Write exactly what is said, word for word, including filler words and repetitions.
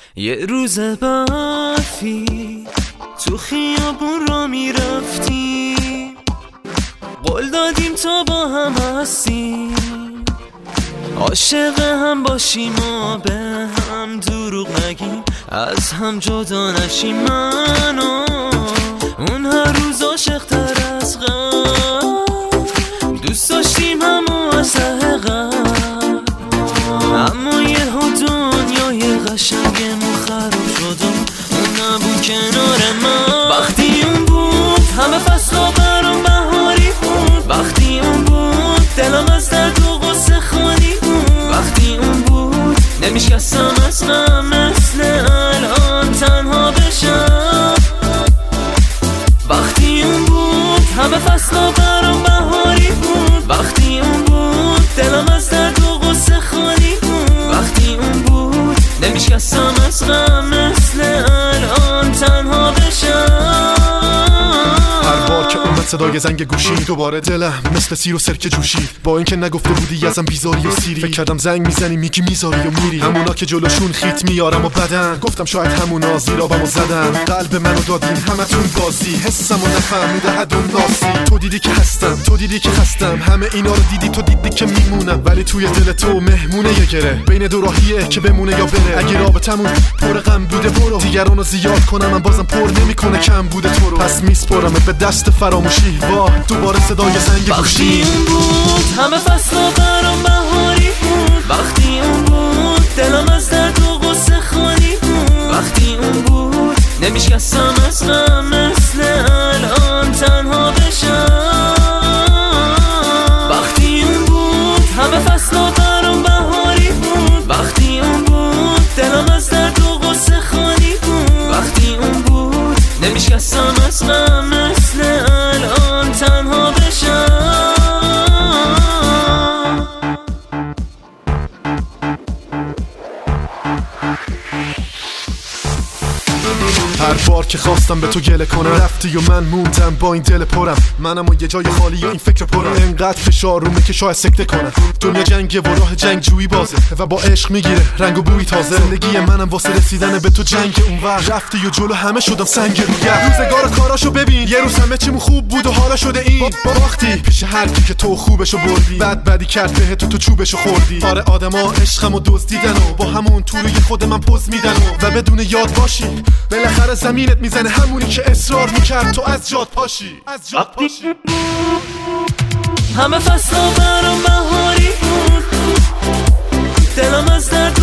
یه روز برفی تو خیابون را میرفتیم، قول دادیم تا با هم هستیم، عاشق هم باشیم و به هم دروغ نگیم، از هم جدا نشیم. من و اون هر روز عاشق‌تر از قبل، دوست داشتیم همو از ته قلب، اما یهو دنیای قشنگمون خراب شد و اون نبود کنار من. وقتی اون بود همه فصلا برام بهاری بود، وقتی اون بود دلم از درد و غصه خالی بود، وقتی اون بود نمیشکستم از غم مثل الان تنها بشم. وقتی اون بود همه فصلا برام بهاری بود، وقتی اون بود دلم از درد و غصه خالی بود، وقتی اون بود نمیشکستم از غم مثل الان تنها بشم. هر بار که اومد صدای زنگ گوشی دوباره دلم مثل سیر و سرکه جوشید، با اینکه نگفته بودی ازم بیزاری و سیری، فکر کردم زنگ میزنی میگی میذاری و میری، همونا که جلوشون خیت میارم و بدن، گفتم شاید همونا زیرابمو زدن، قلب منو دادین همتون بازی، حسمو نفهمیده حد اون ناسی. تو دیدی که هستم، تو دیدی که هستم، همه اینا رو دیدی، تو دیدی که میمونم، ولی توی دل تو مهمونه یه گره، بین دو راهیه که بمونه یا بره. اگه رابطمون پر غم بوده برو، دیگرانو زیاد کنم من بازم پر نمیکنه کم بوده تو رو، پس میسپرم به دست فراموشی. واه دوباره صدای زنگ گوشی. وقتی اون بود همه فصلا برام بهاری بود، وقتی اون بود دلم از درد و غصه خالی بود، وقتی اون بود نمیشکستم از غم مثل الان تنها بشم. وقتی اون بود همه فصلا برام بهاری بود، وقتی اون بود دلم از درد و غصه خالی بود، وقتی اون بود نمیشکستم از غم مثل الان تنها بشم. هر بار که خواستم به تو گله کنم رفتی و من موندم با این دل پرم، منم و یه جای خالی و این فکر پرم، انقدر فشار رومه که شاید سکته کنم. دنیا جنگه و راه جنگ جویی بازه و با عشق میگیره رنگ و بوی تازه، زندگی منم واسه رسیدن به تو جنگ اونور، رفتی و جلو همه شدم سنگ روگر. روزگار کاراشو ببین، یه روز همه چیمون خوب بود و حالا شده این باختی پیش هر کی که تو خوبشو بردی، بعد بدی کرد بهت تو تو چوبشو خوردی. آره آدما عشقمو دزدیدن و با همون تو روی خود من پوز میدن و, و بدون یاد باشی بالاخره زمینت میزنه همونی که اصرار میکرد تو از جات پاشی، از جات پاشی. همه فصلا برام بهاری بود، دلم از درد